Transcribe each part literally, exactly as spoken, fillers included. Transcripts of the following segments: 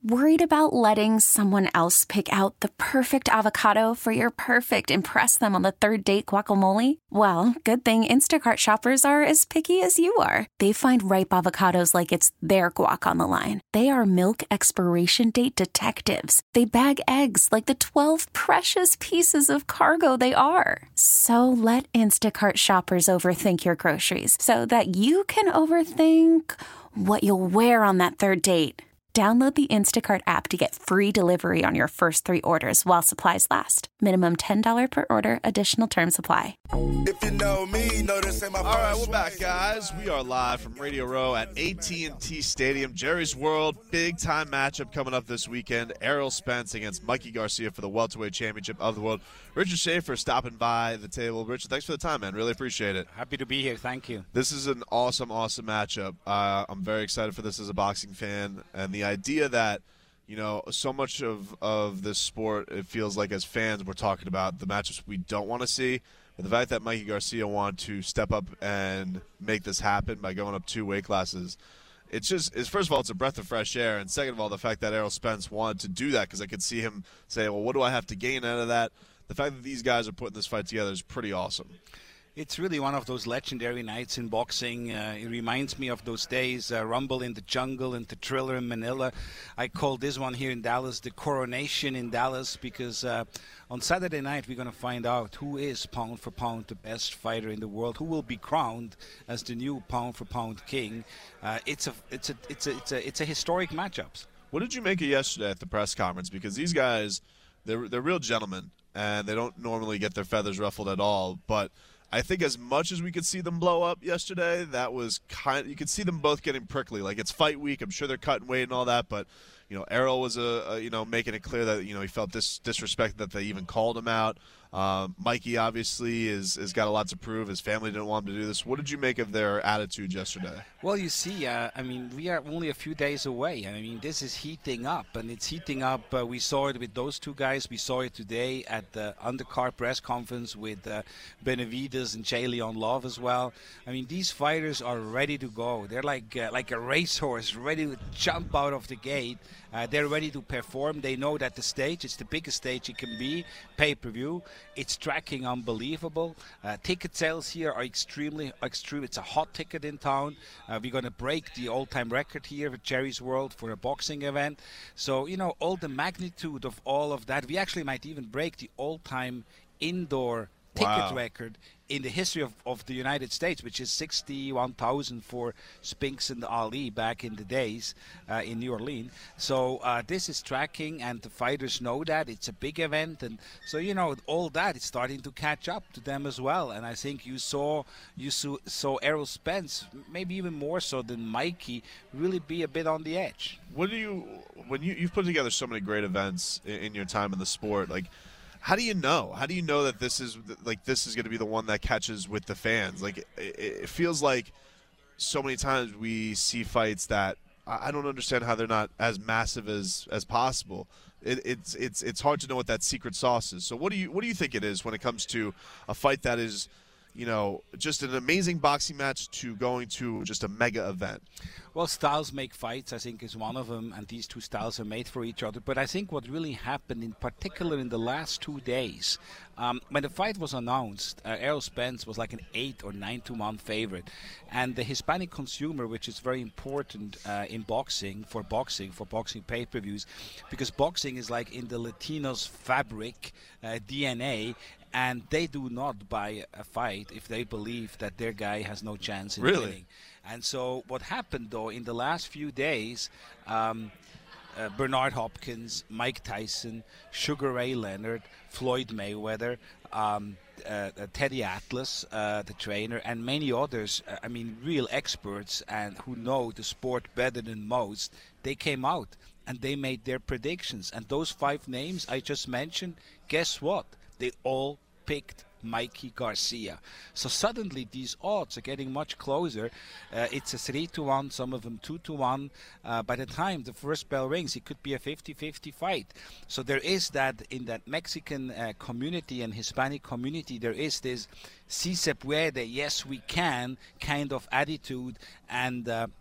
Worried about letting someone else pick out the perfect avocado for your perfect impress them on the third date guacamole? Well, good thing Instacart shoppers are as picky as you are. They find ripe avocados like it's their guac on the line. They are milk expiration date detectives. They bag eggs like the twelve precious pieces of cargo they are. So let Instacart shoppers overthink your groceries so that you can overthink what you'll wear on that third date. Download the Instacart app to get free delivery on your first three orders while supplies last. Minimum ten dollars per order. Additional terms apply. If you know me, know this ain't my All right, we're back, guys. We are live from Radio Row at A T and T Stadium. Jerry's World, big-time matchup coming up this weekend. Errol Spence against Mikey Garcia for the welterweight championship of the world. Richard Schaefer stopping by the table. Richard, thanks for the time, man. Really appreciate it. Happy to be here. Thank you. This is an awesome, awesome matchup. Uh, I'm very excited for this as a boxing fan. And the idea that, you know, so much of, of this sport, it feels like as fans we're talking about the matchups we don't want to see. But the fact that Mikey Garcia wanted to step up and make this happen by going up two weight classes, it's just, it's, first of all, it's a breath of fresh air. And second of all, the fact that Errol Spence wanted to do that, because I could see him say, well, what do I have to gain out of that? The fact that these guys are putting this fight together is pretty awesome. It's really one of those legendary nights in boxing. Uh, it reminds me of those days, uh, Rumble in the Jungle and the Thriller in Manila. I call this one here in Dallas the Coronation in Dallas, because uh, on Saturday night we're going to find out who is pound for pound the best fighter in the world, who will be crowned as the new pound for pound king. Uh, it's a it's a it's a it's a it's a historic matchups. What did you make of yesterday at the press conference? Because these guys, they're they're real gentlemen, and they don't normally get their feathers ruffled at all, but I think as much as we could see them blow up yesterday, that was kind. You could see them both getting prickly. Like, it's fight week. I'm sure they're cutting weight and all that. But, you know, Errol was a, a you know making it clear that, you know, he felt dis- disrespected that they even called him out. Um, Mikey obviously is has got a lot to prove. His family didn't want him to do this. What did you make of their attitude yesterday? Well, you see, uh, I mean, we are only a few days away. I mean, this is heating up, and it's heating up. Uh, we saw it with those two guys. We saw it today at the undercard press conference with uh, Benavidez and Jay Leon Love as well. I mean, these fighters are ready to go. They're like uh, like a racehorse, ready to jump out of the gate. Uh, they're ready to perform. They know that the stage, it's the biggest stage it can be, pay-per-view. It's tracking unbelievable. Uh, ticket sales here are extremely, extreme. It's a hot ticket in town. Uh, we're going to break the all-time record here at Jerry's World for a boxing event. So, you know, all the magnitude of all of that. We actually might even break the all-time indoor ticket Wow. record in the history of, of the United States, which is sixty-one thousand for Spinks and Ali back in the days uh, in New Orleans. So uh, this is tracking, and the fighters know that. It's a big event, and so, you know, all that is starting to catch up to them as well. And I think you saw you saw, saw Errol Spence, maybe even more so than Mikey, really be a bit on the edge. What do you when you you've put together so many great events in, in your time in the sport, like, how do you know? How do you know that this is like this is going to be the one that catches with the fans? Like, it, it feels like so many times we see fights that I don't understand how they're not as massive as, as possible. It, it's it's it's hard to know what that secret sauce is. So what do you what do you think it is when it comes to a fight that is, you know, just an amazing boxing match to going to just a mega event? Well, styles make fights, I think, is one of them, and these two styles are made for each other. But I think what really happened, in particular in the last two days, um, when the fight was announced, uh, Errol Spence was like an eight or nine to one favorite. And the Hispanic consumer, which is very important uh, in boxing, for boxing, for boxing pay-per-views, because boxing is like in the Latinos' fabric, uh, D N A, and they do not buy a fight if they believe that their guy has no chance in Really? winning. And so what happened, though, in the last few days, um, uh, Bernard Hopkins, Mike Tyson, Sugar Ray Leonard, Floyd Mayweather, um, uh, uh, Teddy Atlas, uh, the trainer, and many others, uh, I mean, real experts and who know the sport better than most, they came out and they made their predictions. And those five names I just mentioned, guess what? They all picked Mikey Garcia. So suddenly these odds are getting much closer. Uh, it's a three to one, some of them two to one. Uh, by the time the first bell rings, it could be a fifty-fifty fight. So there is that in that Mexican uh, community and Hispanic community, there is this si se puede, yes we can kind of attitude, and uh,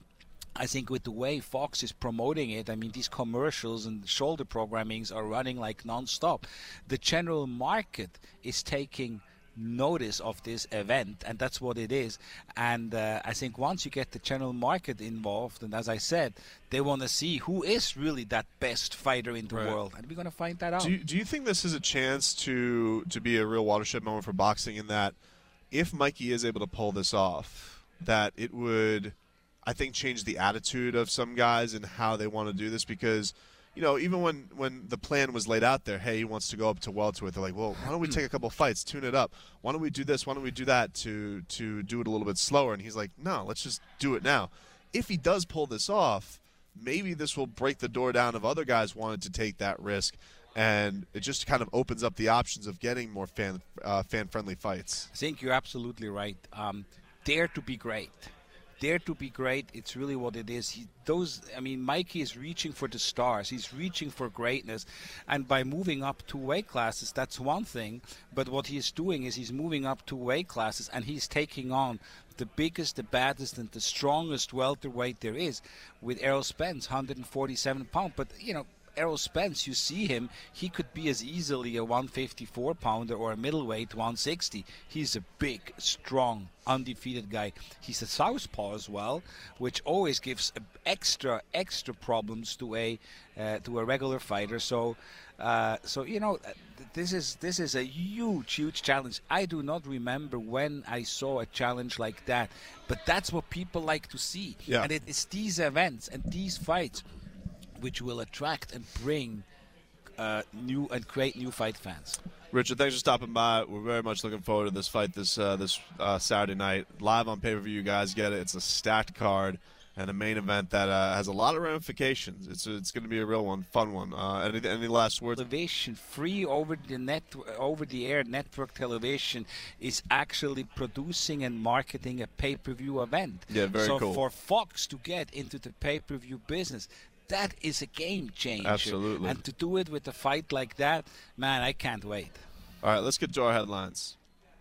I think with the way Fox is promoting it, I mean, these commercials and shoulder programmings are running like non-stop. The general market is taking notice of this event, and that's what it is. And uh, I think once you get the general market involved, and as I said, they want to see who is really that best fighter in the Right. world, and we're going to find that out. Do you, do you think this is a chance to to be a real watershed moment for boxing in that if Mikey is able to pull this off, that it would, I think, change the attitude of some guys and how they want to do this? Because, you know, even when, when the plan was laid out there, hey, he wants to go up to welterweight, they're like, well, why don't we take a couple fights, tune it up? Why don't we do this? Why don't we do that to to do it a little bit slower? And he's like, no, let's just do it now. If he does pull this off, maybe this will break the door down of other guys wanting to take that risk, and it just kind of opens up the options of getting more fan uh, fan-friendly fights. I think you're absolutely right. Um, dare to be great. Dare to be great. It's really what it is. He, those, I mean, Mikey is reaching for the stars. He's reaching for greatness, and by moving up two weight classes, that's one thing. But what he is doing is he's moving up two weight classes, and he's taking on the biggest, the baddest, and the strongest welterweight there is, with Errol Spence, one hundred forty-seven pounds. But you know, Errol Spence, you see him, he could be as easily a one fifty-four pounder or a middleweight one sixty. He's a big, strong, undefeated guy. He's a southpaw as well, which always gives extra, extra problems to a uh, to a regular fighter. So, uh, so you know, this is this is a huge, huge challenge. I do not remember when I saw a challenge like that, but that's what people like to see. Yeah. And it is these events and these fights which will attract and bring uh, new and create new fight fans. Richard, thanks for stopping by. We're very much looking forward to this fight this uh, this uh, Saturday night. Live on pay-per-view, you guys get it. It's a stacked card and a main event that uh, has a lot of ramifications. It's it's going to be a real one, fun one. Uh, any, any last words? Television, free over the net, over the air network television is actually producing and marketing a pay-per-view event. Yeah, very so cool. for Fox to get into the pay-per-view business, that is a game changer. Absolutely. And to do it with a fight like that, man, I can't wait. All right, let's get to our headlines.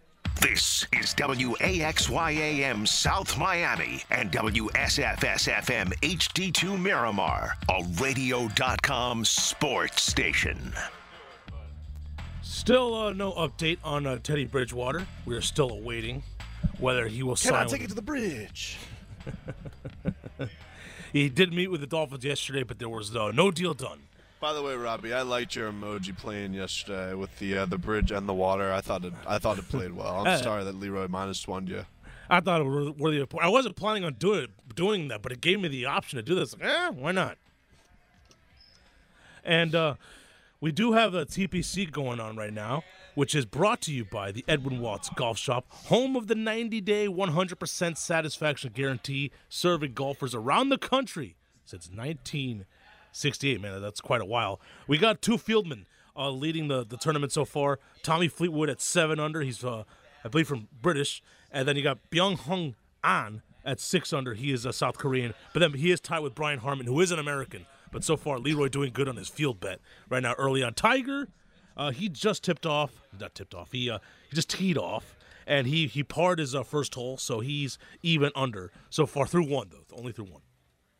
This is W A X Y A M South Miami and W S F S F M H D two Miramar, a radio dot com sports station. Still uh, no update on uh, Teddy Bridgewater. We are still awaiting whether he will sign. Can I take with it to the bridge? He did meet with the Dolphins yesterday, but there was uh, no deal done. By the way, Robbie, I liked your emoji playing yesterday with the uh, the bridge and the water. I thought it I thought it played well. I'm sorry that Leroy minus one you. I thought it was worthy of. I wasn't planning on doing it, doing that, but it gave me the option to do this. Like, eh, why not? And uh, we do have a T P C going on right now, which is brought to you by the Edwin Watts Golf Shop, home of the ninety-day, one hundred percent satisfaction guarantee, serving golfers around the country since nineteen sixty-eight. Man, that's quite a while. We got two fieldmen uh, leading the, the tournament so far. Tommy Fleetwood at seven under. He's, uh, I believe, from British. And then you got Byung-Hung An at six under. He is a South Korean. But then he is tied with Brian Harmon, who is an American. But so far, Leroy doing good on his field bet right now early on. Tiger, uh, he just tipped off. Not tipped off. He uh, he just teed off. And he, he parred his uh, first hole, so he's even under so far through one, though. Only through one.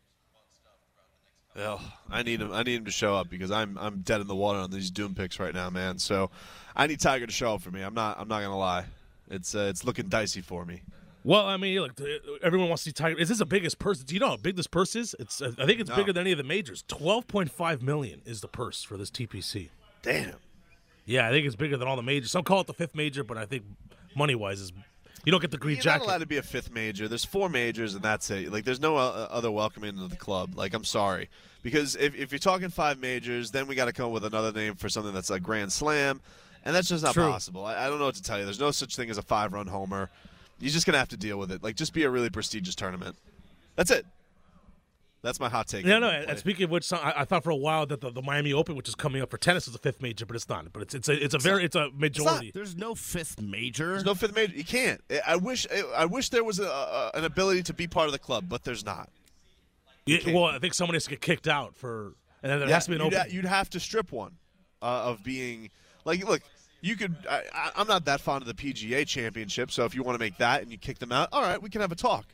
Well, I need him. I need him to show up because I'm I'm dead in the water on these Doom picks right now, man. So I need Tiger to show up for me. I'm not. I'm not gonna lie. It's uh, it's looking dicey for me. Well, I mean, look, everyone wants to see Tiger. Is this the biggest purse? Do you know how big this purse is? It's. I think it's No. bigger than any of the majors. Twelve point five million is the purse for this T P C. Damn. Yeah, I think it's bigger than all the majors. Some call it the fifth major, but I think money wise is. You don't get the green You're jacket. not allowed to be a fifth major. There's four majors, and that's it. Like, there's no uh, other welcome into the club. Like, I'm sorry. Because if, if you're talking five majors, then we got to come up with another name for something that's like Grand Slam, and that's just not True. possible. I, I don't know what to tell you. There's no such thing as a five-run homer. You're just going to have to deal with it. Like, just be a really prestigious tournament. That's it. That's my hot take. Yeah, on no. the And play. speaking of which, so- I, I thought for a while that the, the Miami Open, which is coming up for tennis, is a fifth major, but it's not. But it's it's a it's a very it's a majority. There's no fifth major. There's no fifth major. You can't. I- I wish I wish there was a, a, an ability to be part of the club, but there's not. Yeah, can't. well, I think someone has to get kicked out for, and then there Yeah, has to be an you'd, open. ha- you'd have to strip one uh, of being like, look, you could. I, I, I'm not that fond of the P G A Championship, so if you want to make that and you kick them out, all right, we can have a talk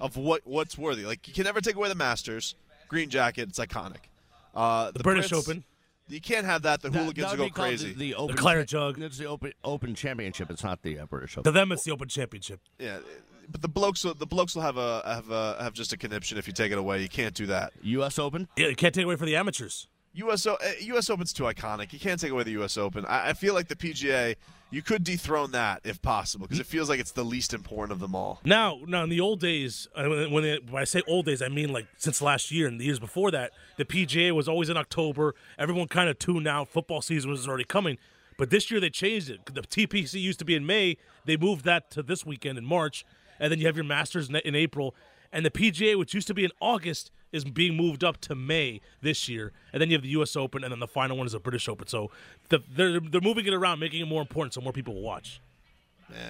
of what what's worthy. Like you can never take away the Masters, green jacket, it's iconic. Uh, the, The British Prince, Open. You can't have that. The That- hooligans that will would go be called crazy. The, the, open Claret cha- Jug. It's the open open championship. It's not the uh, British To Open. them, it's the Open Championship. yeah, but the blokes will, the blokes will have a have a, have just a conniption if you take it away. You can't do that. U S Open. Yeah, you can't take away for the amateurs. U S O, uh, U S Open's too iconic. You can't take away the U S Open. I, I feel like the P G A, you could dethrone that if possible because it feels like it's the least important of them all. Now, now in the old days, uh, when, when, they, when I say old days, I mean like since last year and the years before that, the P G A was always in October. Everyone kind of tuned out. Football season was already coming. But this year they changed it. The T P C used to be in May. They moved that to this weekend in March. And then you have your Masters in, in April. And the P G A, which used to be in August, is being moved up to May this year. And then you have the U S Open, and then the final one is the British Open. So the, they're, they're moving it around, making it more important so more people will watch. Yeah.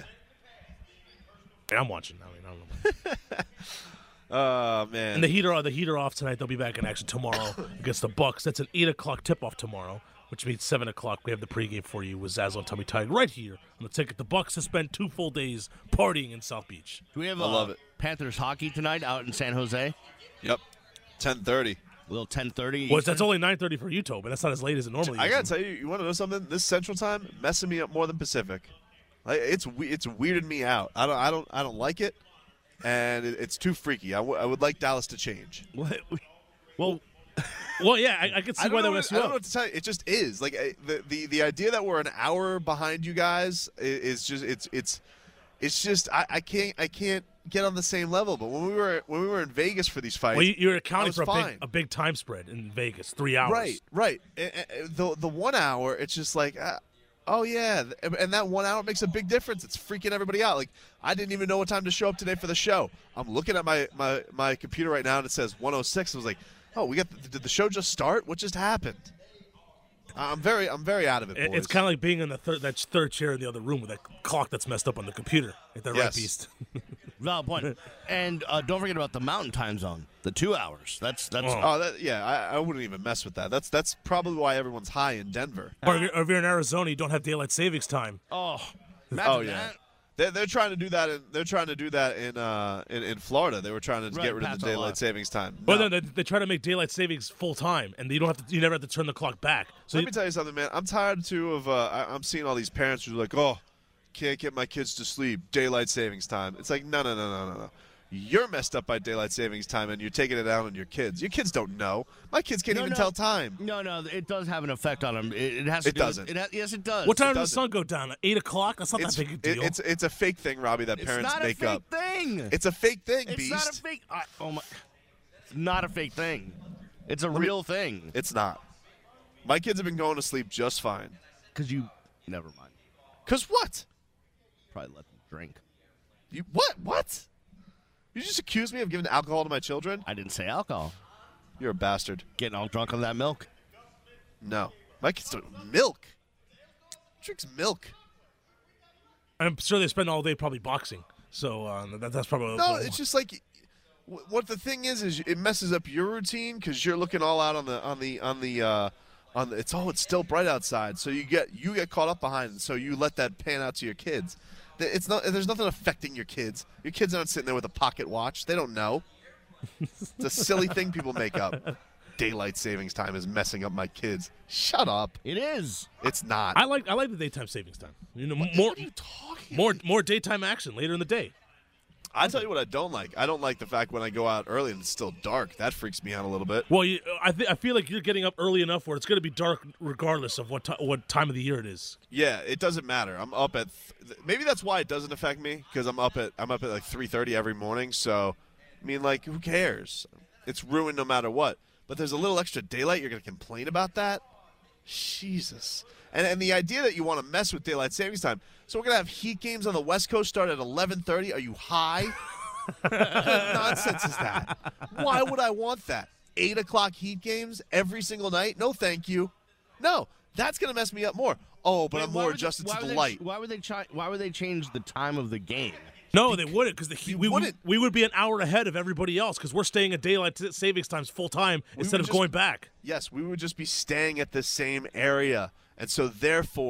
And I'm watching. I mean, I don't know. Oh man. And the heater, the heater off tonight. They'll be back in action tomorrow against the Bucks. That's an eight o'clock tip-off tomorrow, which means seven o'clock. We have the pregame for you with Zazzle and Tummy Tide right here on the ticket. The Bucks have spent two full days partying in South Beach. Do we have I uh, love it. Panthers hockey tonight out in San Jose? Yep. ten thirty. A little ten thirty. Well, that's only nine thirty for Utah, but that's not as late as it normally I is. gotta tell you, you want to know something? This Central Time messing me up more than Pacific. Like, it's we- it's weirded me out. I don't I don't I don't like it, and it, it's too freaky. I, w- I would like Dallas to change. What? Well, well, yeah, I, I can see I don't, why know that what, mess I you don't know up. what to tell you. It just is. Like I- the, the the idea that we're an hour behind you guys is, is just it's it's it's just I, I can't I can't get on the same level. But when we were when we were in Vegas for these fights, Well, you, you're I accounting was for a fine. big, a big time spread in Vegas, three hours. Right, right. And- and The the one hour, it's just like, uh, oh yeah, and that one hour makes a big difference. It's freaking everybody out. Like I didn't even know what time to show up today for the show. I'm looking at my my, my computer right now and it says one oh six. I was like, oh, we got the, did the show just start? What just happened? I'm very I'm very out of it. It- Boys. It's kind of like being in the third, that third chair in the other room with that clock that's messed up on the computer. Like that right Yes. beast. Valid point. And uh, don't forget about the Mountain Time Zone, the two hours. That's that's. Oh. Oh, that, yeah, I, I wouldn't even mess with that. That's that's probably why everyone's high in Denver. Or if, you're, or if you're in Arizona, you don't have daylight savings time. Oh, imagine Oh yeah, that. they're, they're trying to do that. In, they're trying to do that in uh in, in Florida. They were trying to Right, get rid of pass the a daylight law. savings time. Well, No. then they, they try to make daylight savings full time, and you don't have to. You never have to turn the clock back. So Let you, me tell you something, man. I'm tired too of. Uh, I, I'm seeing all these parents who are like, "Oh, can't get my kids to sleep. Daylight savings time." It's like, no, no, no, no, no, no. You're messed up by daylight savings time, and you're taking it out on your kids. Your kids don't know. My kids can't No, even no. tell time. No, no, it does have an effect on them. It, it has. To It do with- doesn't. It ha- yes, it does. what time does the doesn't. sun go down? At eight o'clock? That's not It's that big a it- deal. it's it's a fake thing, Robbie. That It's parents not a make fake up. thing. It's a fake thing, It's Beast. not a fake. I, oh my! It's not a fake thing. It's a real thing. It's not. My kids have been going to sleep just fine. Because you. Never mind. Cause what? Probably let them drink. You what? What? You just accused me of giving alcohol to my children? I didn't say alcohol. You're a bastard. Getting all drunk on that milk. No, my kids don't milk. Drinks milk. I'm sure they spend all day probably boxing. So uh, that, that's probably No, it's just like wh- what the thing is is it messes up your routine because you're looking all out on the on the on the uh, on the. It's oh, it's still bright outside, so you get you get caught up behind, and so you let that pan out to your kids. Th- It's not. There's nothing affecting your kids. Your kids aren't sitting there with a pocket watch. They don't know. It's a silly thing people make up. Daylight savings time is messing up my kids. Shut up. It is. It's not. I like I like the daytime savings time. You know, more What are you talking? more more daytime action later in the day. I tell you what I don't like. I don't like the fact when I go out early and it's still dark. That freaks me out a little bit. Well, you, I th- I feel like you're getting up early enough where it's going to be dark regardless of what ti what time of the year it is. Yeah, it doesn't matter. I'm up at th- maybe that's why it doesn't affect me because I'm up at I'm up at like three thirty every morning. So, I mean, like, who cares? It's ruined no matter what. But there's a little extra daylight. You're going to complain about that? Jesus. And and the idea that you want to mess with daylight savings time. So we're going to have Heat games on the West Coast start at eleven thirty. Are you high? What kind of nonsense is that? Why would I want that? Eight o'clock Heat games every single night? No, thank you. No, that's going to mess me up more. Oh, but Wait, I'm why more would they- adjusted why to would the they- light. Why would they chi- Why would they change the time of the game? No, they wouldn't because the Heat, we, we, wouldn't. we would be an hour ahead of everybody else because we're staying at daylight t- savings times full time instead would of just- going back. Yes, we would just be staying at the same area. And so, therefore,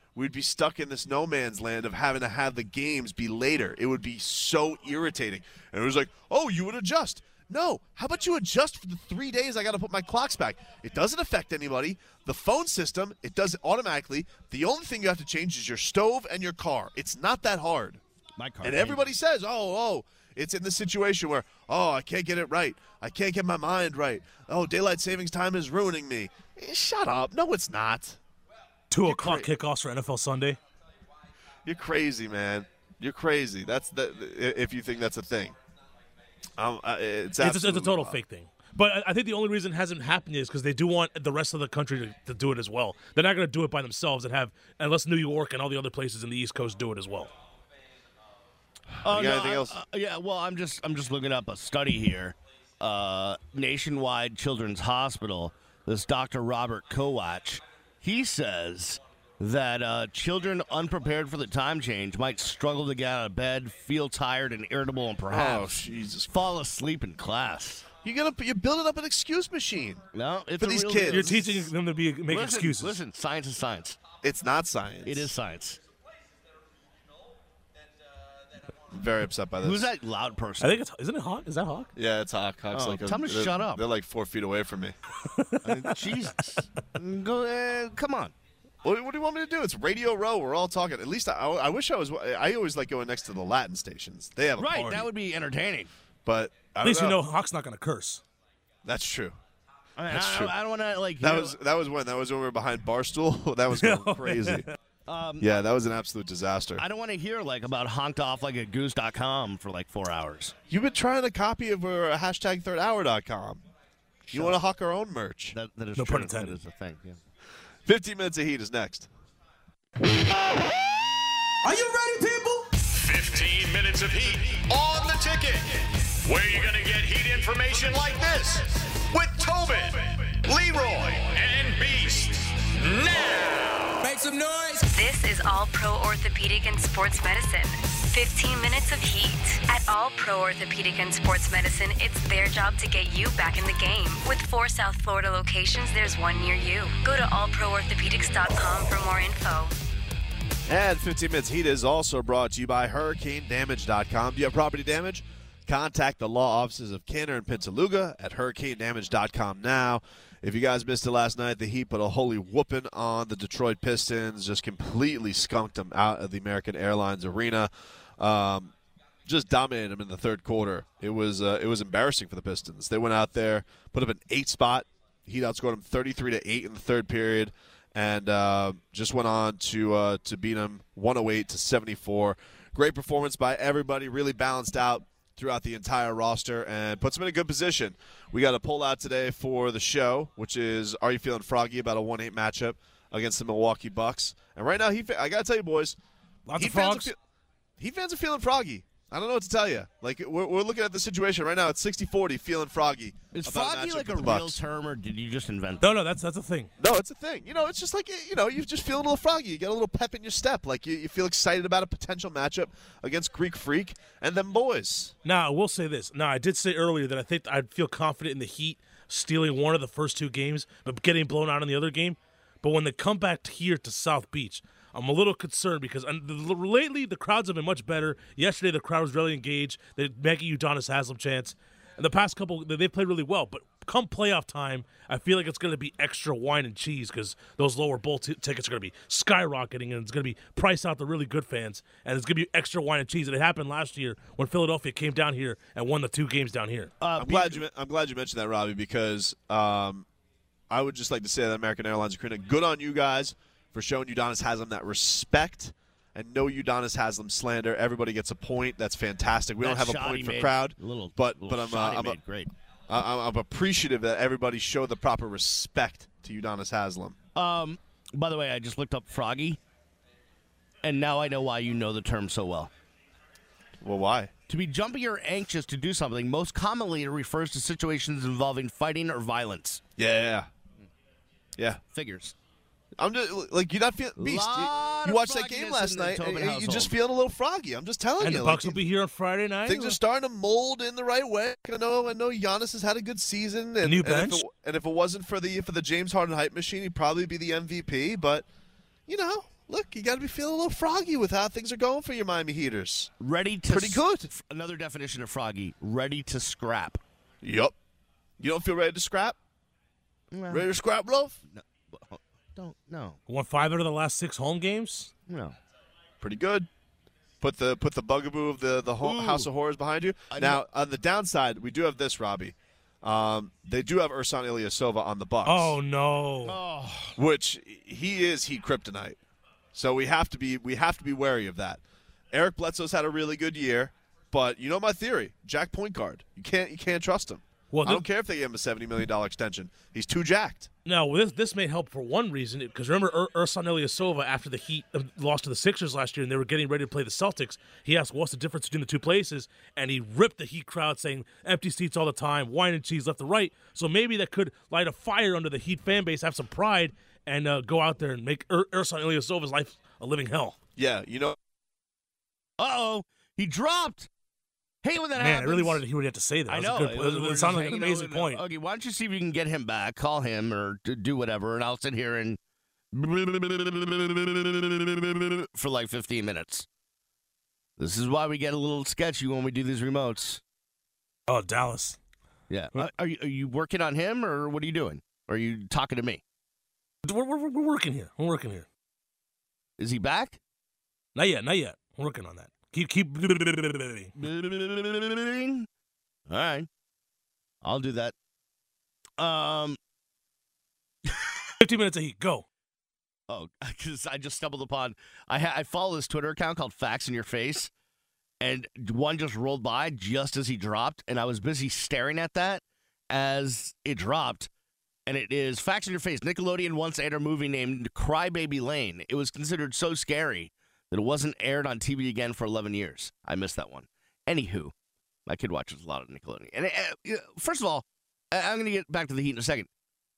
we'd be stuck in this no man's land of having to have the games be later. It would be so irritating. And it was like, oh, you would adjust. No, how about you adjust for the three days I got to put my clocks back? It doesn't affect anybody. The phone system, it does it automatically. The only thing you have to change is your stove and your car. It's not that hard. My car. And everybody says, oh, oh, it's in the situation where, oh, I can't get it right. I can't get my mind right. Oh, daylight savings time is ruining me. Eh, shut up. No, it's not. Two o'clock kickoffs for N F L Sunday. You're crazy, man. You're crazy. That's the, if you think that's a thing. Um, uh, it's, it's, a, it's a total uh, fake thing. But I, I think the only reason it hasn't happened is because they do want the rest of the country to, to do it as well. They're not going to do it by themselves and have, unless New York and all the other places in the East Coast do it as well. Oh, you got no, anything I- else? uh, yeah, well, I'm just I'm just looking up a study here. Uh, Nationwide Children's Hospital. This Doctor Robert Kowach, he says that uh, children unprepared for the time change might struggle to get out of bed, feel tired and irritable, and perhaps Oh, Jesus. fall asleep in class. You're gonna you're building up an excuse machine. No, it's For a these real kids. deal. You're teaching them to be make listen, excuses. Listen, science is science. It's not science. It is science. I'm very upset by this. Who's that loud person? I think it's isn't it Hawk? Is that Hawk? Yeah, it's Hawk. Hawk's Oh, like a, tell him to they're- shut up. They're like four feet away from me. Jesus. Go, uh, come on. What, what do you want me to do? It's Radio Row. We're all talking. At least I, I wish I was. I always like going next to the Latin stations. They have a Right, party. that would be entertaining. But I At don't least know. you know Hawk's not going to curse. That's true. I mean, That's I, true. I don't want to like. That hear- was that was when that was when we were behind Barstool. That was going crazy. Um, Yeah, that was an absolute disaster. I don't want to hear like about honked off like a goose dot com for like four hours. You've been trying to copy of uh, hashtag third hour dot com. You want to hawk our own merch. That, that is No true. pun intended. That is a thing. Yeah. fifteen minutes of heat is next. Are you ready, people? fifteen minutes of heat on the ticket. Where you're going to get heat information like this with Tobin, Leroy, and Beast. Now. Make some noise. This is All Pro Orthopedic and Sports Medicine. fifteen minutes of heat. At All Pro Orthopedic and Sports Medicine, it's their job to get you back in the game. With four South Florida locations, there's one near you. Go to all pro orthopedics dot com for more info. And fifteen minutes heat is also brought to you by hurricane damage dot com. Do you have property damage? Contact the law offices of Cantor and Pinsaluga at hurricane damage dot com now. If you guys missed it last night, the Heat put a holy whooping on the Detroit Pistons, just completely skunked them out of the American Airlines Arena. Um, just dominated them in the third quarter. It was uh, it was embarrassing for the Pistons. They went out there, put up an eight spot. Heat outscored them thirty-three to eight in the third period, and uh, just went on to uh, to beat them one oh eight to seventy-four. Great performance by everybody, really balanced out throughout the entire roster and puts them in a good position. We got a poll out today for the show, which is, are you feeling froggy about a one eight matchup against the Milwaukee Bucks? And right now, he I got to tell you, boys, Lots Heat of fans are frogs. fe- Heat fans are feeling froggy. I don't know what to tell you. Like, we're, we're looking at the situation right now. It's sixty forty, feeling froggy. Is about froggy matchup like a with the real Bucks. term, or did you just invent No, no, that's that's a thing. No, it's a thing. You know, it's just like, you know, you just feel a little froggy. You get a little pep in your step. Like, you, you feel excited about a potential matchup against Greek Freak and them boys. Now, I will say this. Now, I did say earlier that I think I'd feel confident in the Heat stealing one of the first two games, but getting blown out in the other game. But when they come back here to South Beach, I'm a little concerned because and the, lately the crowds have been much better. Yesterday, the crowd was really engaged. They Maggie Udonis has some chance. And the past couple, they played really well. But come playoff time, I feel like it's going to be extra wine and cheese because those lower bowl t- tickets are going to be skyrocketing, and it's going to be priced out the really good fans. And it's going to be extra wine and cheese. And it happened last year when Philadelphia came down here and won the two games down here. Uh, I'm glad you. I'm glad you mentioned that, Robbie, because um, I would just like to say that American Airlines Arena, good on you guys for showing Udonis Haslam that respect and no Udonis Haslam slander. Everybody gets a point. That's fantastic. We That don't have a shot point he for made, crowd, little, but little but I'm shot uh, he I'm, made, great. I- I'm appreciative that everybody showed the proper respect to Udonis Haslam. Um, by the way, I just looked up froggy, and now I know why you know the term so well. Well, why? To be jumpy or anxious to do something, most commonly it refers to situations involving fighting or violence. Yeah, yeah, yeah. Figures. I'm just like you're not feeling beast. You, Lot you of watched that game frogginess last in the night, and Tobin you're household. just feeling a little froggy. I'm just telling And you. the like, Bucks will be here on Friday night. Things are starting to mold in the right way. I know, I know. Giannis has had a good season, and, New and, bench? if it, and if it wasn't for the for the James Harden hype machine, he'd probably be the M V P. But you know, look, you got to be feeling a little froggy with how things are going for your Miami Heaters. Ready to Pretty good. S- another definition of froggy. Ready to scrap. Yep. You don't feel ready to scrap? Well, Ready to scrap, love? No, don't no Won five out of the last six home games. no. Pretty good. Put the put the bugaboo of the the ho- Ooh. House of Horrors behind you. I now, know- on the downside, we do have this, Robbie. Um, they do have Ersan Ilyasova on the Bucks. Oh no! Oh, Which he is heat kryptonite. So we have to be we have to be wary of that. Eric Bledsoe's had a really good year, but you know my theory: Jack point guard. You can't you can't trust him. Well, I thi- don't care if they give him a seventy million dollar extension. He's too jacked. Now, this this may help for one reason, because remember Ur- Ersan Ilyasova, after the Heat uh, lost to the Sixers last year and they were getting ready to play the Celtics, he asked what's the difference between the two places, and he ripped the Heat crowd saying empty seats all the time, wine and cheese left to right. So maybe that could light a fire under the Heat fan base, have some pride, and uh, go out there and make Ur- Ersan Ilyasova's life a living hell. Yeah, you know. uh-oh. He dropped. Hey, when that Man, happens. I really wanted to hear what he had to say there. I That know. was a good, was- it, we're it just sounded like an hanging out amazing with- point. Okay, why don't you see if you can get him back? Call him or d- do whatever, and I'll sit here and for like fifteen minutes. This is why we get a little sketchy when we do these remotes. Oh, Dallas. Yeah. Uh, Are you, are you working on him, or what are you doing? Or are you talking to me? We're, we're, we're working here. We're working here. Is he back? Not yet, not yet. We're working on that. Keep, keep. All right. I'll do that. Um. fifteen minutes of Heat. Go. Oh, because I just stumbled upon. I ha- I follow this Twitter account called Facts in Your Face, and one just rolled by just as he dropped, and I was busy staring at that as it dropped. And it is Facts in Your Face. Nickelodeon once aired a movie named Crybaby Lane. It was considered so scary that it wasn't aired on T V again for eleven years. I missed that one. Anywho, my kid watches a lot of Nickelodeon. And uh, first of all, I'm going to get back to the Heat in a second.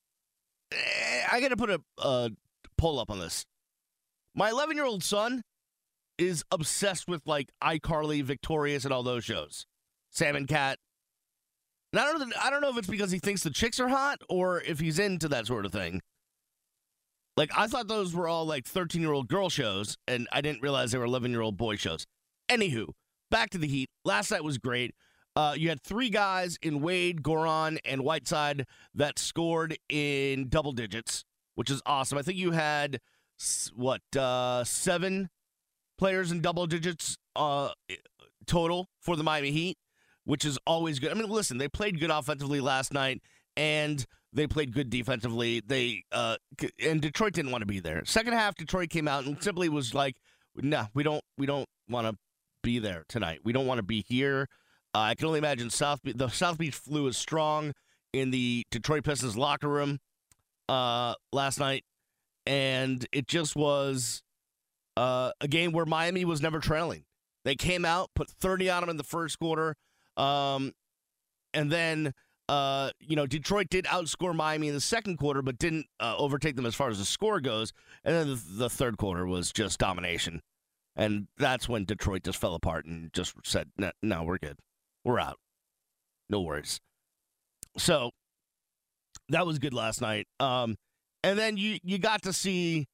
I got to put a uh, poll up on this. My eleven-year-old son is obsessed with, like, iCarly, Victorious, and all those shows. Sam and Cat. And I don't know, I don't know if it's because he thinks the chicks are hot or if he's into that sort of thing. Like, I thought those were all, like, thirteen-year-old girl shows, and I didn't realize they were eleven-year-old boy shows. Anywho, back to the Heat. Last night was great. Uh, you had three guys in Wade, Goran, and Whiteside that scored in double digits, which is awesome. I think you had, what, uh, seven players in double digits uh, total for the Miami Heat, which is always good. I mean, listen, they played good offensively last night, and they played good defensively. They uh, and Detroit didn't want to be there. Second half, Detroit came out and simply was like, "No, nah, we don't, we don't want to be there tonight. We don't want to be here." Uh, I can only imagine South Be- the South Beach flu is strong in the Detroit Pistons locker room uh, last night, and it just was uh, a game where Miami was never trailing. They came out, put thirty on them in the first quarter, um, and then uh, you know Detroit did outscore Miami in the second quarter, but didn't uh, overtake them as far as the score goes. And then the, the third quarter was just domination, and that's when Detroit just fell apart and just said, "No, no we're good." We're out. No worries. So that was good last night. Um, and then you you got to see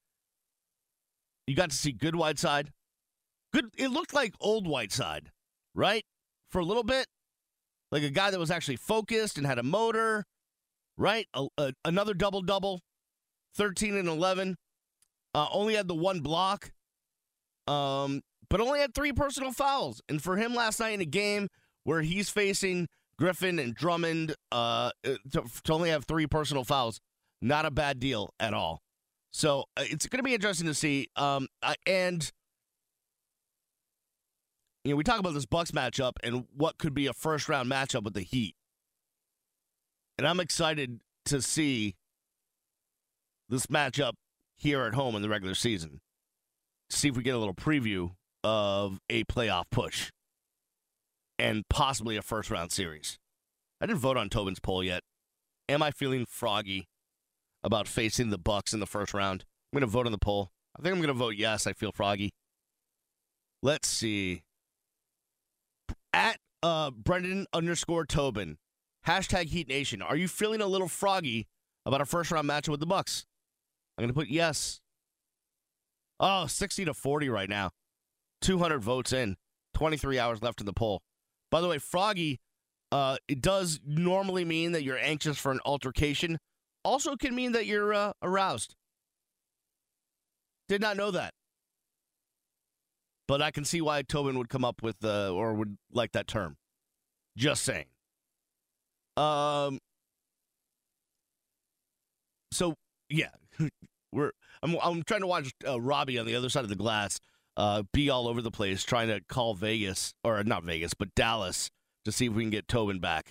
you got to see good Whiteside. Good. It looked like old Whiteside, right? For a little bit, like a guy that was actually focused and had a motor, right? A, a, another double double, thirteen and eleven. Uh, only had the one block, um, but only had three personal fouls. And for him last night in a game where he's facing Griffin and Drummond, uh, to, to only have three personal fouls, not a bad deal at all. So uh, it's going to be interesting to see. Um, uh, and you know, we talk about this Bucks matchup and what could be a first round matchup with the Heat, and I'm excited to see this matchup here at home in the regular season. See if we get a little preview of a playoff push and possibly a first-round series. I didn't vote on Tobin's poll yet. Am I feeling froggy about facing the Bucks in the first round? I'm going to vote on the poll. I think I'm going to vote yes, I feel froggy. Let's see. At uh, Brendan underscore Tobin, hashtag Heat Nation, are you feeling a little froggy about a first-round matchup with the Bucks? I'm going to put yes. Oh, sixty to forty right now. two hundred votes in. twenty-three hours left in the poll. By the way, Froggy, uh, it does normally mean that you're anxious for an altercation. Also can mean that you're uh, aroused. Did not know that. But I can see why Tobin would come up with uh, or would like that term. Just saying. Um. So yeah, we're. I'm. I'm trying to watch uh, Robbie on the other side of the glass uh, be all over the place, trying to call Vegas or not Vegas, but Dallas to see if we can get Tobin back.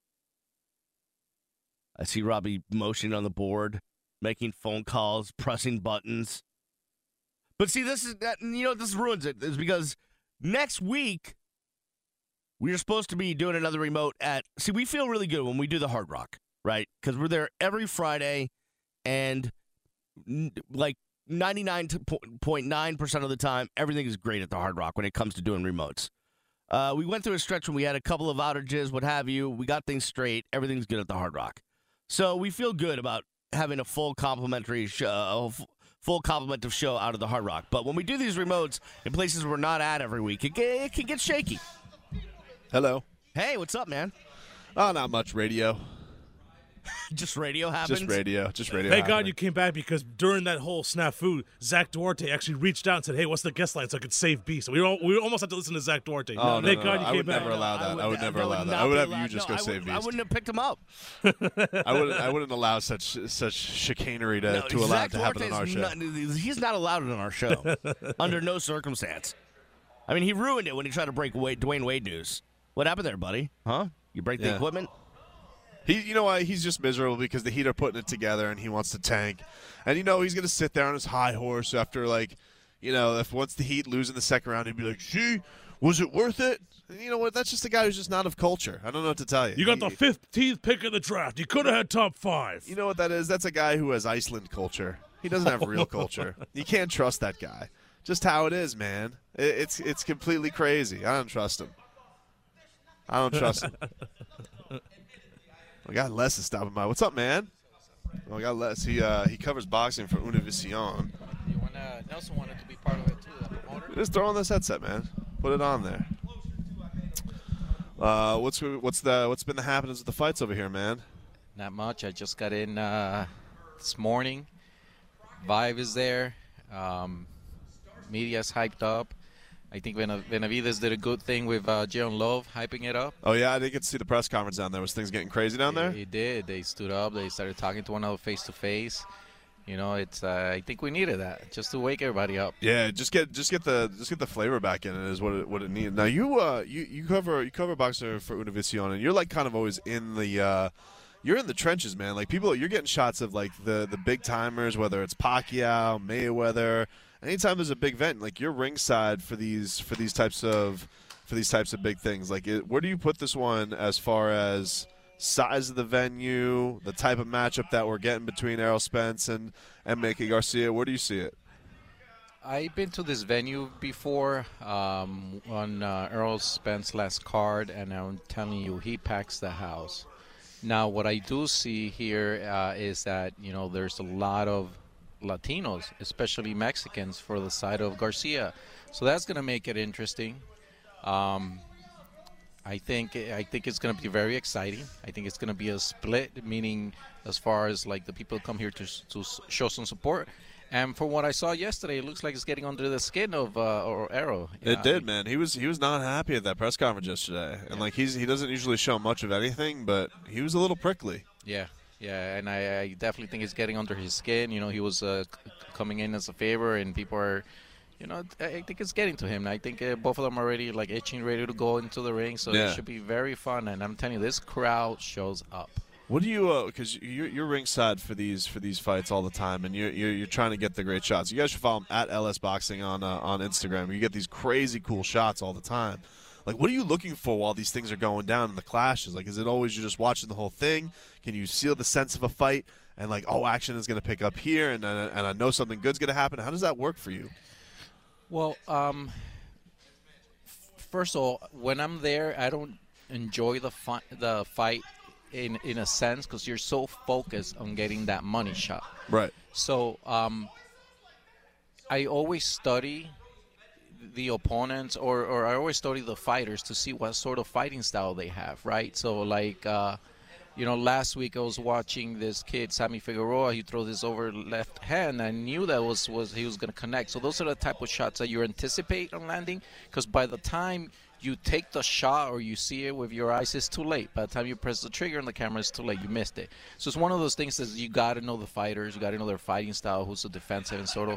I see Robbie motioning on the board, making phone calls, pressing buttons. But see, this is that. You know, this ruins it. Is because next week we are supposed to be doing another remote at. See, we feel really good when we do the Hard Rock, right? Because we're there every Friday, and n- like ninety-nine point nine percent of the time, everything is great at the Hard Rock when it comes to doing remotes. Uh, we went through a stretch when we had a couple of outages, what have you. We got things straight. Everything's good at the Hard Rock. So we feel good about having a full complimentary show, full complement of show out of the Hard Rock. But when we do these remotes in places we're not at every week, it, get, it can get shaky. Hello. Hey, what's up, man? Oh, not much radio. Just radio happens? Just radio. Just radio. Thank God happening. you came back, because during that whole snafu, Zach Duarte actually reached out and said, hey, what's the guest line so I could save B? So we all, we almost had to listen to Zach Duarte. Oh, no, Thank no, God no. you I came would back. never allow that. I would never allow would that. not I would be have allowed- you just no, go I save would, Beast. I wouldn't have picked him up. I wouldn't. I wouldn't allow such such chicanery to, No, to allow Zach it to happen on our Duarte's show. not- he's not allowed it on our show under no circumstance. I mean, he ruined it when he tried to break Wade, Dwayne Wade news. What happened there, buddy? Huh? You break the Yeah. equipment? He, you know why? He's just miserable because the Heat are putting it together and he wants to tank. And you know he's going to sit there on his high horse after, like, you know, if once the Heat lose in the second round, he'd be like, "See, was it worth it?" And you know what? That's just a guy who's just not of culture. I don't know what to tell you. You got the He- fifteenth pick of the draft. You could have had top five. You know what that is? That's a guy who has Iceland culture. He doesn't have real culture. You can't trust that guy. Just how it is, man. It, it's it's completely crazy. I don't trust him. I don't trust him. I got Les is stopping by. What's up, man? Oh, I got Les. He uh, he covers boxing for Univision. You want uh, Nelson wanted to be part of it too, the promoter. Just throw on this headset, man. Put it on there. Uh, what's what's the what's been the happenings with the fights over here, man? Not much. I just got in uh, this morning. Vive is there. Um, media's hyped up. I think Bena- Benavides did a good thing with uh, Jaron Love, hyping it up. Oh yeah, I didn't get to see the press conference down there. Was things getting crazy down there? He, he did. They stood up. They started talking to one another face to face. You know, it's. Uh, I think we needed that just to wake everybody up. Yeah, just get just get the just get the flavor back in it is what it what it needed. Now you uh you, you cover you cover boxer for Univision, and you're like kind of always in the uh you're in the trenches, man. Like people, you're getting shots of like the the big timers, whether it's Pacquiao, Mayweather. Anytime there's a big event, like you're ringside for these for these types of for these types of big things. Like, it, where do you put this one as far as size of the venue, the type of matchup that we're getting between Errol Spence and and Mikey Garcia? Where do you see it? I've been to this venue before um, on uh, Earl Spence last card, and I'm telling you, he packs the house. Now, what I do see here uh, is that, you know, there's a lot of Latinos, especially Mexicans, for the side of Garcia. So that's going to make it interesting. Um, I think I think it's going to be very exciting. I think it's going to be a split, meaning as far as like the people come here to to show some support. And from what I saw yesterday, it looks like it's getting under the skin of uh, or Arrow. It Uh, did, man. He was he was not happy at that press conference yesterday, and like he's he doesn't usually show much of anything, but he was a little prickly. Yeah, yeah, and I, I definitely think it's getting under his skin. You know, he was uh, c- coming in as a favor, and people are, you know, I think it's getting to him. I think uh, both of them are already like itching, ready to go into the ring. So Yeah. it should be very fun. And I'm telling you, this crowd shows up. What do you? Because you're, you're ringside for these for these fights all the time, and you're, you're you're trying to get the great shots. You guys should follow him at L S Boxing on uh, on Instagram. You get these crazy cool shots all the time. Like, what are you looking for while these things are going down in the clashes? Like, is it always you're just watching the whole thing? Can you seal the sense of a fight and like, oh, action is going to pick up here, and uh, and I know something good's going to happen? How does that work for you? Well, um, f- first of all, when I'm there, I don't enjoy the fi- the fight in in a sense because you're so focused on getting that money shot. Right. So um, I always study the opponents, or, or I always study the fighters to see what sort of fighting style they have, right? So, like, uh, you know, last week I was watching this kid, Sammy Figueroa. He threw this over left hand. I knew that was, was he was going to connect. So those are the type of shots that you anticipate on landing, because by the time you take the shot or you see it with your eyes, it's too late. By the time you press the trigger on the camera, it's too late. You missed it. So it's one of those things that you got to know the fighters. You got to know their fighting style, who's the defensive and sort of.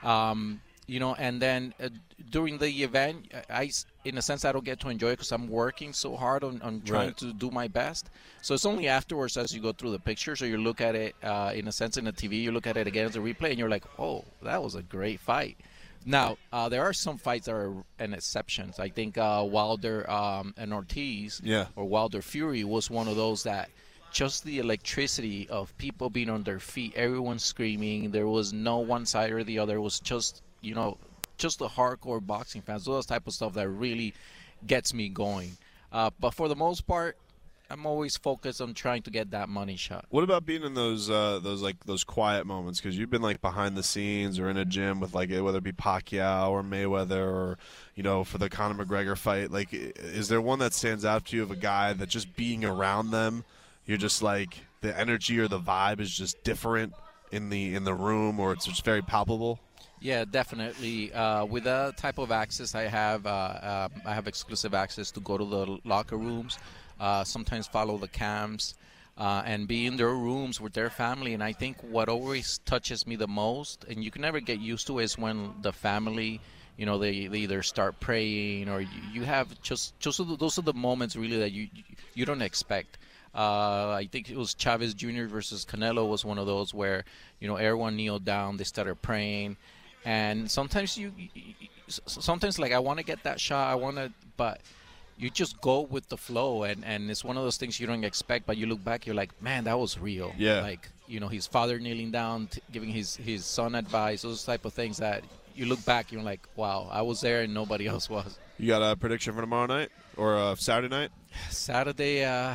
Um, You know, and then uh, during the event, I, in a sense, I don't get to enjoy it because I'm working so hard on, on trying Right. to do my best. So it's only afterwards as you go through the pictures or you look at it, uh, in a sense, in the T V, you look at it again as a replay, and you're like, oh, that was a great fight. Now, uh, there are some fights that are an exceptions. I think uh, Wilder um, and Ortiz, Yeah. or Wilder Fury, was one of those that just the electricity of people being on their feet, everyone screaming. There was no one side or the other. It was just, you know, just the hardcore boxing fans, those type of stuff that really gets me going. Uh, but for the most part, I'm always focused on trying to get that money shot. What about being in those uh, those like those quiet moments? Because you've been like behind the scenes or in a gym with like whether it be Pacquiao or Mayweather or you know for the Conor McGregor fight. Like, is there one that stands out to you of a guy that just being around them, you're just like the energy or the vibe is just different in the in the room, or it's just very palpable? Yeah, definitely. Uh, with the type of access I have, uh, uh, I have exclusive access to go to the locker rooms, uh, sometimes follow the cams, uh, and be in their rooms with their family. And I think what always touches me the most, and you can never get used to, is when the family, you know, they, they either start praying or you, you have just just those are the moments really that you you don't expect. Uh, I think it was Chavez Junior versus Canelo was one of those where, you know, everyone kneeled down, they started praying. And sometimes you, you sometimes like I want to get that shot, I want to, but you just go with the flow, and, and it's one of those things you don't expect, but you look back, you're like, man, that was real. Yeah. Like, you know, his father kneeling down, t- giving his, his son advice, those type of things that you look back, you're like, wow, I was there and nobody else was. You got a prediction for tomorrow night or uh, Saturday night? Saturday, uh,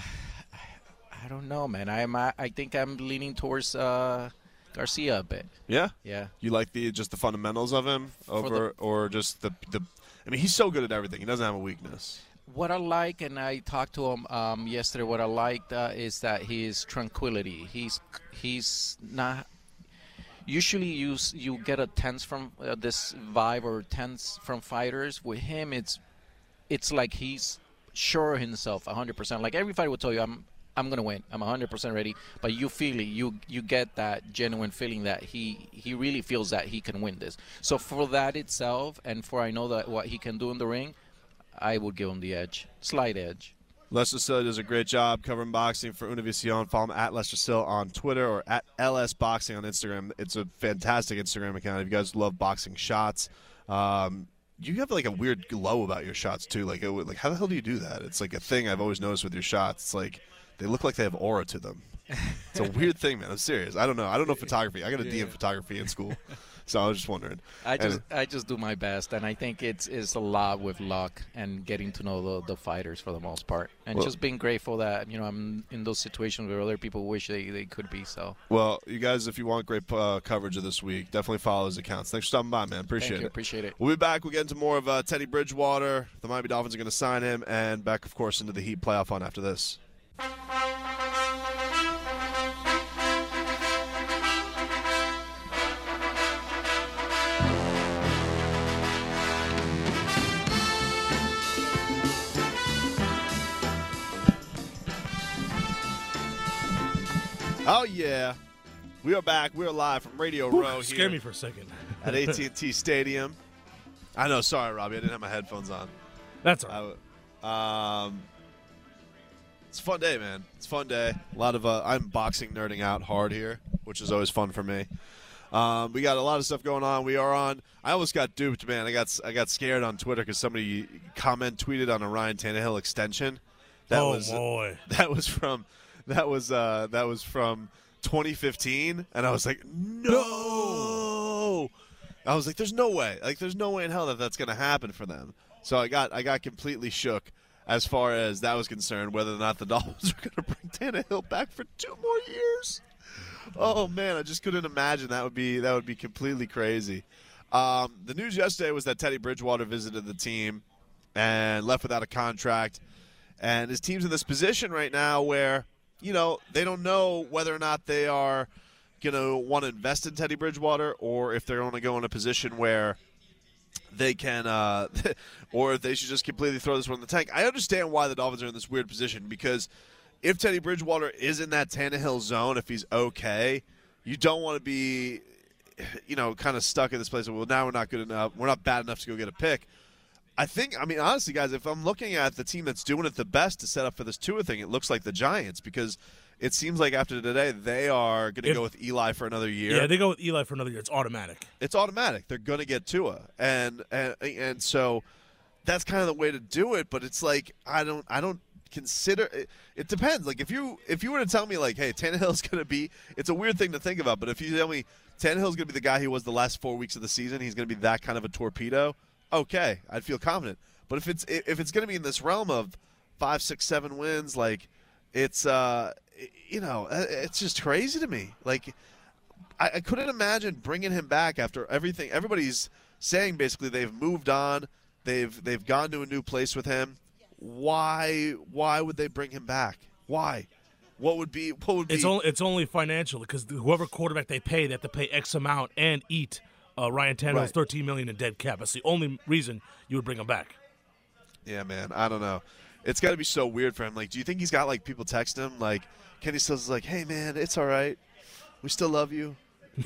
I don't know, man. I'm, I, I think I'm leaning towards uh, Garcia a bit. Yeah, Yeah. You like the just the fundamentals of him over, or just the the? I mean, he's so good at everything. He doesn't have a weakness. What I like, and I talked to him um, yesterday, what I liked uh, is that his tranquility. He's he's not. Usually, you s- you get a tense from uh, this vibe or tense from fighters. With him, it's it's like he's sure of himself, one hundred percent. Like every fighter will tell you, I'm I'm gonna win. I'm one hundred percent ready. But you feel it. You you get that genuine feeling that he he really feels that he can win this. So for that itself, and for I know that what he can do in the ring, I would give him the edge, slight edge. Lester Sill does a great job covering boxing for Univision. Follow him at Lester Sill on Twitter or at L S Boxing on Instagram. It's a fantastic Instagram account. If you guys love boxing shots, um, you have like a weird glow about your shots too. Like, it, would- like how the hell do you do that? It's like a thing I've always noticed with your shots. It's like they look like they have aura to them. It's a weird thing, man. I'm serious. I don't know. I don't know photography. I got a D in photography in school, so I was just wondering. I just And- I just do my best, and I think it's it's a lot with luck and getting to know the, the fighters for the most part, and Well- just being grateful that you know I'm in those situations where other people wish they, they could be. So Well, you guys, if you want great uh, coverage of this week, definitely follow his accounts. Thanks for stopping by, man. Appreciate thank you, it. appreciate it. We'll be back. We'll get into more of uh, Teddy Bridgewater. The Miami Dolphins are going to sign him, and back, of course, into the Heat playoff hunt after this. Oh, yeah. We are back. We are live from Radio Row Scared here me for a second. at A T and T Stadium. I know. Sorry, Robbie. I didn't have my headphones on. That's all right. I, um, it's a fun day, man. It's a fun day. A lot of uh, I'm boxing nerding out hard here, which is always fun for me. Um, we got a lot of stuff going on. We are on. I almost got duped, man. I got I got scared on Twitter because somebody comment tweeted on a Ryan Tannehill extension. That oh was boy. that was from that was uh, that was from twenty fifteen, and I was like, no. I was like, there's no way. Like, there's no way in hell that that's going to happen for them. So I got I got completely shook as far as that was concerned, whether or not the Dolphins are going to bring Tannehill back for two more years. Oh man, I just couldn't imagine that would be that would be completely crazy. Um, the news yesterday was that Teddy Bridgewater visited the team and left without a contract. And his team's in this position right now where, you know, they don't know whether or not they are going to want to invest in Teddy Bridgewater or if they're going to go in a position where they can uh, – or if they should just completely throw this one in the tank. I understand why the Dolphins are in this weird position because if Teddy Bridgewater is in that Tannehill zone, if he's okay, you don't want to be, you know, kind of stuck in this place. Well, now we're not good enough. We're not bad enough to go get a pick. I think, I mean, honestly, guys, if I'm looking at the team that's doing it the best to set up for this Tua thing, it looks like the Giants because it seems like after today they are going to go with Eli for another year. Yeah, they go with Eli for another year. It's automatic. It's automatic. They're going to get Tua. And, and and so that's kind of the way to do it, but it's like I don't I don't consider it, it depends. Like if you if you were to tell me like, hey, Tannehill's going to be, it's a weird thing to think about, but if you tell me Tannehill's going to be the guy he was the last four weeks of the season, he's going to be that kind of a torpedo, okay, I'd feel confident. But if it's if it's going to be in this realm of five, six, seven wins, like it's uh, you know, it's just crazy to me. Like I, I couldn't imagine bringing him back after everything. Everybody's saying basically they've moved on, they've they've gone to a new place with him. Why why would they bring him back? Why? What would be what would be? It's only it's only financial because whoever quarterback they pay, they have to pay X amount and eat. Uh, Ryan Tannehill's Right. thirteen million dollars in dead cap. That's the only reason you would bring him back. Yeah, man. I don't know. It's got to be so weird for him. Like, do you think he's got like people text him like Kenny Stills is like, "Hey, man, it's all right. We still love you."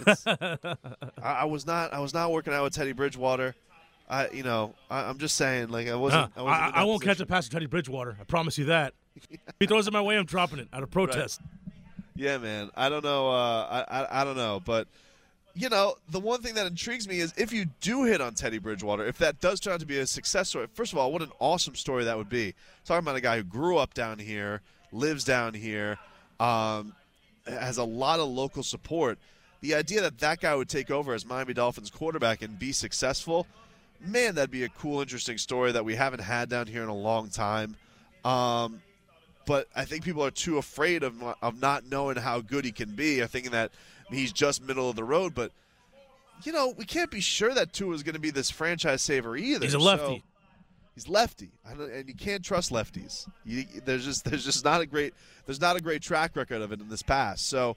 I, I was not. I was not working out with Teddy Bridgewater. I, you know, I, I'm just saying. Like, I wasn't. Huh. I, wasn't I, in that I won't catch position. a pass to Teddy Bridgewater. I promise you that. If he throws it my way, I'm dropping it out of protest. Yeah, man. I don't know. Uh, I, I I don't know, but. You know, the one thing that intrigues me is if you do hit on Teddy Bridgewater, if that does turn out to be a success story, first of all, what an awesome story that would be. Talking about a guy who grew up down here, lives down here, um, has a lot of local support. The idea that that guy would take over as Miami Dolphins quarterback and be successful, man, that'd be a cool, interesting story that we haven't had down here in a long time. Um, but I think people are too afraid of of not knowing how good he can be, or thinking that he's just middle of the road. But, you know, we can't be sure that Tua is going to be this franchise saver either. He's a lefty. So, he's lefty, I don't, and you can't trust lefties. You, there's just there's just not a great there's not a great track record of it in this past. So,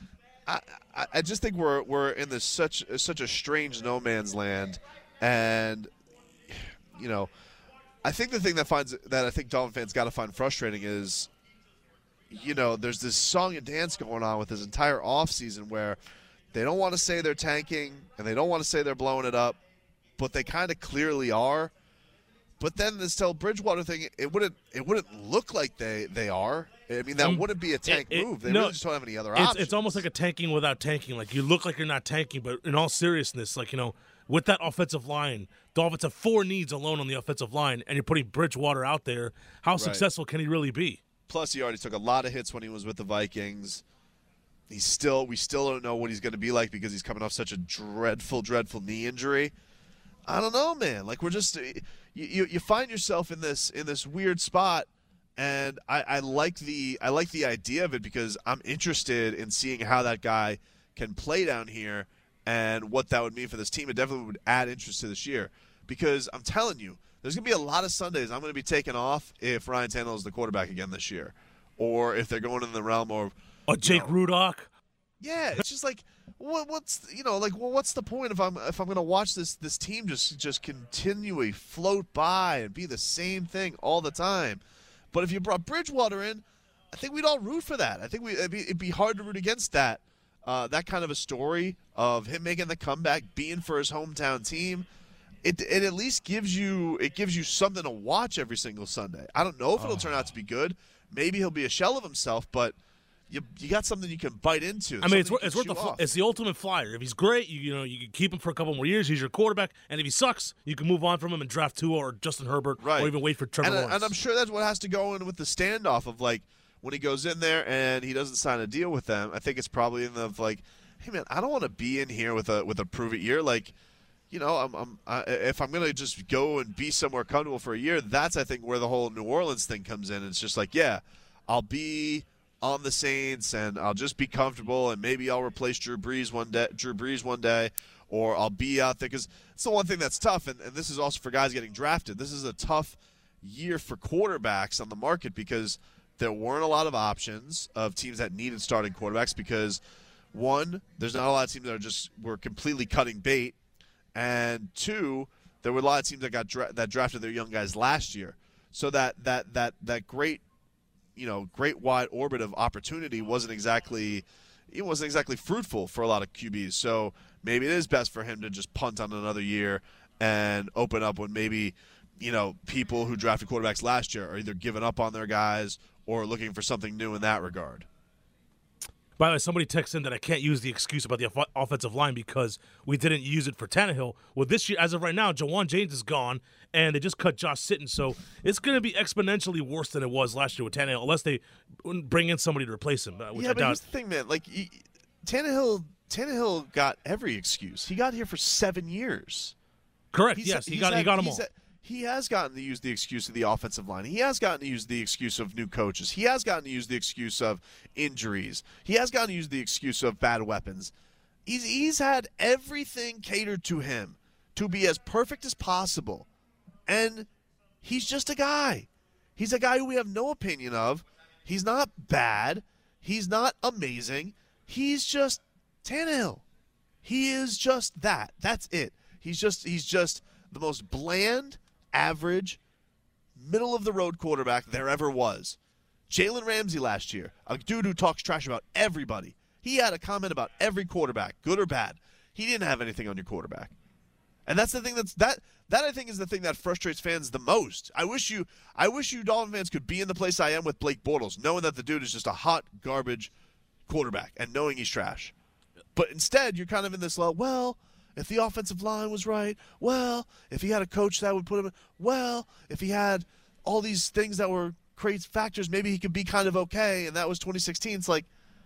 I I, I just think we're we're in this such such a strange no man's land, and you know, I think the thing that finds that I think Dolphin fans got to find frustrating is, you know, there's this song and dance going on with this entire offseason where they don't want to say they're tanking and they don't want to say they're blowing it up, but they kind of clearly are. But then this whole Bridgewater thing, it wouldn't it wouldn't look like they, they are. I mean, that Um, wouldn't be a tank it- it- move. They no, really just don't have any other It's, options. it's almost like a tanking without tanking. Like, you look like you're not tanking, but in all seriousness, like, you know, with that offensive line, Dolphins have four needs alone on the offensive line, and you're putting Bridgewater out there. How Right. successful can he really be? Plus, he already took a lot of hits when he was with the Vikings. He's still, we still don't know what he's going to be like because he's coming off such a dreadful, dreadful knee injury. I don't know, man. Like, we're just, you, you, you find yourself in this in this weird spot, and I, I like the I like the idea of it because I'm interested in seeing how that guy can play down here and what that would mean for this team. It definitely would add interest to this year because I'm telling you, there's going to be a lot of Sundays I'm going to be taking off if Ryan Tannehill is the quarterback again this year, or if they're going in the realm of Or Jake know, Rudock. Yeah, it's just like, what, what's you know, like, well, what's the point if I'm if I'm going to watch this this team just just continually float by and be the same thing all the time? But if you brought Bridgewater in, I think we'd all root for that. I think we it'd be, it'd be hard to root against that. Uh, that kind of a story of him making the comeback, being for his hometown team. It, it at least gives you it gives you something to watch every single Sunday. I don't know if it'll turn out to be good. Maybe he'll be a shell of himself, but you you got something you can bite into. I mean, it's, something you it's can worth the chew fl- off. it's the ultimate flyer. If he's great, you, you know you can keep him for a couple more years. He's your quarterback, and if he sucks, you can move on from him and draft Tua or Justin Herbert, Right. or even wait for Trevor and, Lawrence. and I'm sure that's what has to go in with the standoff of, like, when he goes in there and he doesn't sign a deal with them. I think it's probably in the of like, hey man, I don't want to be in here with a with a prove it year. Like, you know, I'm, I'm I, if I'm gonna just go and be somewhere comfortable for a year, that's I think where the whole New Orleans thing comes in. It's just like, yeah, I'll be on the Saints and I'll just be comfortable and maybe I'll replace Drew Brees one day, Drew Brees one day, or I'll be out there. Because it's the one thing that's tough, and, and this is also for guys getting drafted. This is a tough year for quarterbacks on the market because there weren't a lot of options of teams that needed starting quarterbacks because, one, there's not a lot of teams that are just were completely cutting bait, and two, there were a lot of teams that got dra- that drafted their young guys last year. So that that that that great, you know, great wide orbit of opportunity wasn't exactly it wasn't exactly fruitful for a lot of Q Bs. So maybe it is best for him to just punt on another year and open up when maybe, you know, people who drafted quarterbacks last year are either giving up on their guys or looking for something new in that regard. By the way, somebody texted in that I can't use the excuse about the off- offensive line because we didn't use it for Tannehill. Well, this year, as of right now, Jawan James is gone, and they just cut Josh Sitton. So it's going to be exponentially worse than it was last year with Tannehill, unless they bring in somebody to replace him. Uh, which yeah, I but doubt. here's the thing, man. Like, he, Tannehill, Tannehill got every excuse. He got here for seven years. Correct. He's, yes, he he's got had, he got them he's all. had- He has gotten to use the excuse of the offensive line. He has gotten to use the excuse of new coaches. He has gotten to use the excuse of injuries. He has gotten to use the excuse of bad weapons. He's, he's had everything catered to him to be as perfect as possible. And he's just a guy. He's a guy who we have no opinion of. He's not bad. He's not amazing. He's just Tannehill. He is just that. That's it. He's just he's just the most bland, average, middle-of-the-road quarterback there ever was. Jalen Ramsey last year, a dude who talks trash about everybody. He had a comment about every quarterback, good or bad. He didn't have anything on your quarterback. And that's the thing that's that that I think is the thing that frustrates fans the most. I wish you I wish you Dolphin fans could be in the place I am with Blake Bortles, knowing that the dude is just a hot garbage quarterback and knowing he's trash. But instead, you're kind of in this low, well, if the offensive line was right, well, if he had a coach that would put him in, well, if he had all these things that were great factors, maybe he could be kind of okay, and that was twenty sixteen. It's like,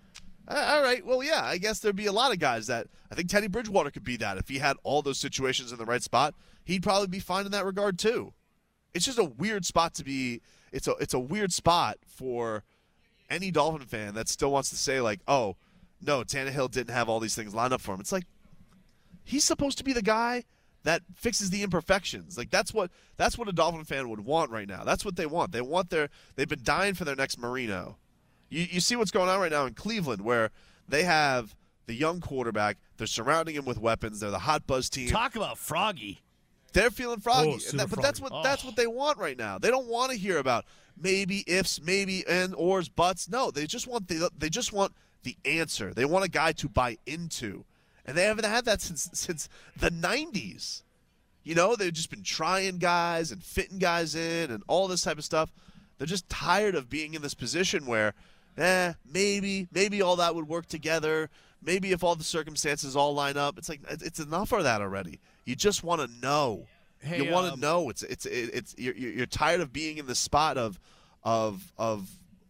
all right, well, yeah, I guess there'd be a lot of guys that, I think Teddy Bridgewater could be that. If he had all those situations in the right spot, he'd probably be fine in that regard too. It's just a weird spot to be, it's a, it's a weird spot for any Dolphin fan that still wants to say like, oh, no, Tannehill didn't have all these things lined up for him. It's like, he's supposed to be the guy that fixes the imperfections. Like that's what that's what a Dolphin fan would want right now. That's what they want. They want their they've been dying for their next Marino. You you see what's going on right now in Cleveland where they have the young quarterback, they're surrounding him with weapons, they're the hot buzz team. Talk about Froggy. They're feeling froggy. Oh, and super that, but that's what froggy. that's Oh. what they want right now. They don't want to hear about maybe ifs, maybe and ors, buts. No, they just want the they just want the answer. They want a guy to buy into. And they haven't had that since since the nineties. You know, they've just been trying guys and fitting guys in and all this type of stuff. They're just tired of being in this position where, eh, maybe, maybe all that would work together. Maybe if all the circumstances all line up. It's like, it's enough of that already. You just want to know. Hey, you want to um, know. It's it's it's you're you're tired of being in the spot of of of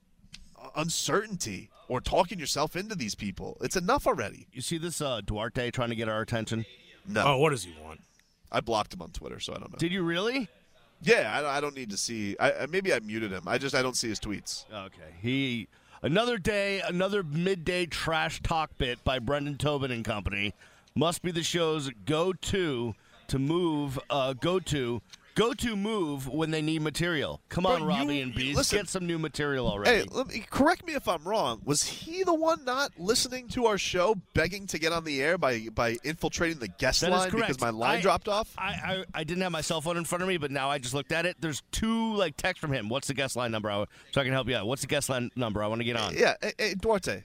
uncertainty or talking yourself into these people. It's enough already. You see this uh, Duarte trying to get our attention? No, Oh, what does he want? I blocked him on Twitter, so I don't know. Did you really? Yeah, I, I don't need to see. I, I- maybe I muted him. I just I don't see his tweets. Okay. He another day, another midday trash talk bit by Brendan Tobin and company. Must be the show's go-to to move. Uh, go-to. Go-to move when they need material. Come on, Bro, Robbie you- and Bees, listen. get some new material already. Hey, let me correct me if I'm wrong. Was he the one not listening to our show, begging to get on the air by by infiltrating the guest That is line correct. because my line I- dropped off? I, I I didn't have my cell phone in front of me, but now I just looked at it. There's two like texts from him. What's the guest line number? I, so I can help you out. What's the guest line number? I want to get on. Yeah, hey, hey, Duarte,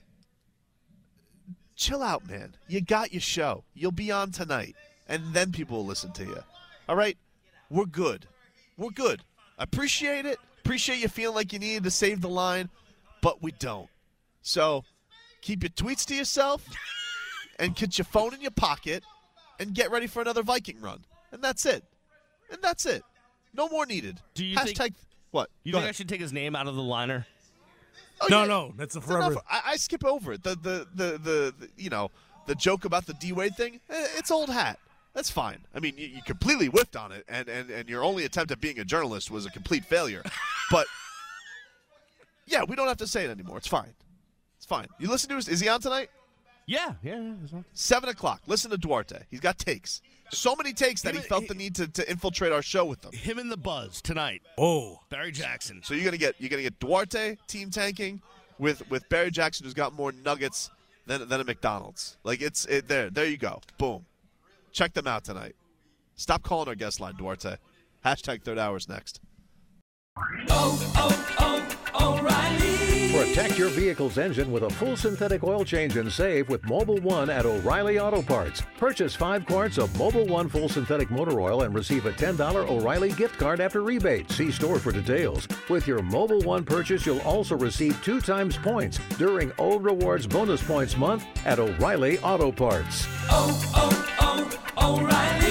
chill out, man. You got your show. You'll be on tonight, and then people will listen to you. All right, we're good. We're good. I appreciate it. Appreciate you feeling like you needed to save the line, but we don't. So keep your tweets to yourself and get your phone in your pocket and get ready for another Viking run. And that's it. And that's it. No more needed. Do you Hashtag think- what? You Go think ahead. I should take his name out of the liner? Oh, No, yeah. no, that's a It's forever. enough. I, I skip over it. The, the the the the you know the joke about the D Wade thing. eh, It's old hat. That's fine. I mean, you, you completely whiffed on it, and, and and your only attempt at being a journalist was a complete failure. But yeah, we don't have to say it anymore. It's fine. fine. You listen to his. Is he on tonight? Yeah, yeah, yeah. Seven o'clock. Listen to Duarte. He's got takes. So many takes that he felt the need to, to infiltrate our show with them. Him and the Buzz tonight. Oh, Barry Jackson. So you're gonna get you're gonna get Duarte team tanking with with Barry Jackson, who's got more nuggets than than a McDonald's. Like it's it, there. There you go. Boom. Check them out tonight. Stop calling our guest line, Duarte. Hashtag third hour's next. Oh, oh, oh, O'Reilly. Protect your vehicle's engine with a full synthetic oil change and save with Mobile One at O'Reilly Auto Parts. Purchase five quarts of Mobile One full synthetic motor oil and receive a ten dollars O'Reilly gift card after rebate. See store for details. With your Mobile One purchase, you'll also receive two times points during O Rewards Bonus Points Month at O'Reilly Auto Parts. Oh, oh, oh, O'Reilly.